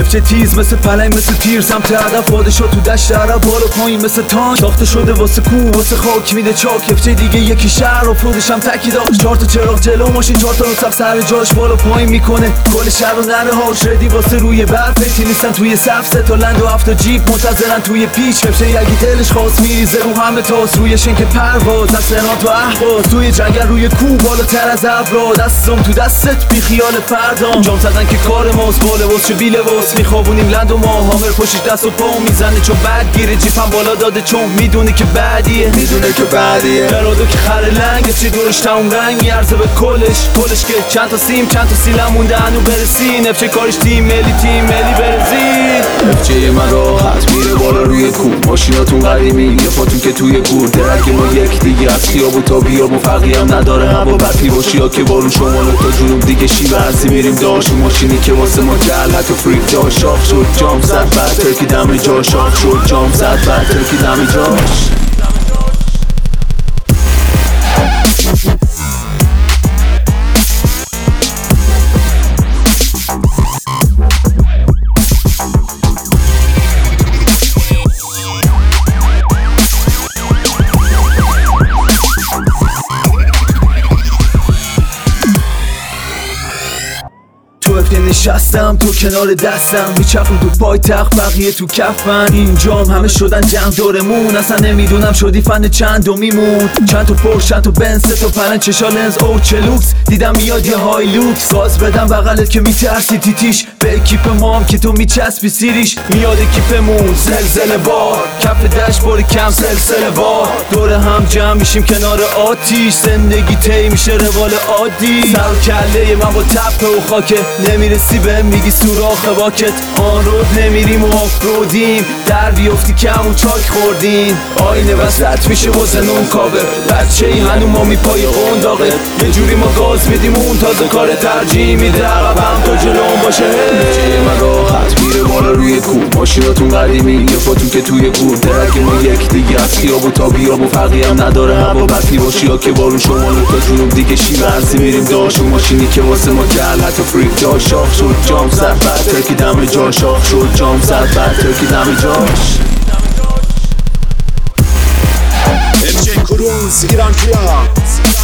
افچه تیز مثل پلنگ مثل تیر سمت هدف باده شد تو دشت عرب بالا پایین مثل تانک ساخته شده واسه کو واسه خاک میده چاک افچه دیگه یکی شهر و فرودش هم تکی داشت 4 تا چراغ جلو ماشین 4 تا رسق سر جاش بالا پایین میکنه کل شهر و نره هاش ردی واسه روی برف تی نیستن توی صف 3 تا لند و 7 تا جیپ منتظرن توی پیچ افچه یکی دلش خواست میریزه رو همه تاس روی شنک پرواز از سنات و اهواز توی جنگل روی کو بالاتر از ابرا دستم تو دستت بی خیال فردام جام زدن که کار ماست باله واس چه بیله واس میخوابونیم لند و ما هامر پشت دست و پا میزنه چون بعد گیره جیپم بالا داده چون میدونه که بعدیه درادو که خره لنگه چی دورش تموم رنگ میارزه به کلش که چند تا سیم چند تا سیلم مونده هنو برسین افچه کارش تیم ملی برزین افچه من راحت میره بالا روی کو ماشیناتون قدیمی یه پاتون که توی گور درک ما یک دیگه از خیابون تا بیابون فرقی هم نداره هوا برفی باشی ها که بارون شمال تا جنوب دیگه شیب ارزی میریم داشت ماشینی که واسه ما جلت و فریک داشت شاخ شد جام زد بعد ترکی دم جا شاخ شد جام زد بعد ترکی دم جاش نشستم تو کنار دستم میچرخم تو پایتخت بقیه تو کفن اینجام همه شدن جمع دورمون اصلا نمیدونم شدی فن چندمیمون چند تا پرش چند تا بنز 3 تا پلنج چشا لنز او چلوکس دیدم میاد یه های لوکس گاز بدم بغلت که میترسی تیتیش به اکیپ مام که تو میچسبی سیریش میاد اکیپمون زلزله بار کف دشت باری کم سلسله بار دور هم جمع میشیم کنار آتیش زندگی تی میشه روال عادی سر و کله من با تپه و خاکه نمیرسی به میگی سوراخ باکت آن رود نمیریم و آفرودیم در بیفتی کم و چاک خوردین آینه وسط میشه واسه نون کابه بچه ای هنو ما میپای قنداقه یه جوری ما گاز میدیم اون تازه کار ترجیح میده عقبم تو جلوم باشه افچه من راحت میره بالا روی کو ماشیناتون قدیمی یه پاتون که توی گور درک ما یک دیگه از خیابون تا بیابون فرقی هم نداره هوا برفی باشی ها که بارون شمال تا جنوب دیگه شیب ارزی میریم داشت ماشینی که واسه ما جلت و فریک داشت شاخ شد جام زد بعد ترکی دم جا شاخ شد جام زد بعد ترکی دم جاش افچه کروز ایران کیا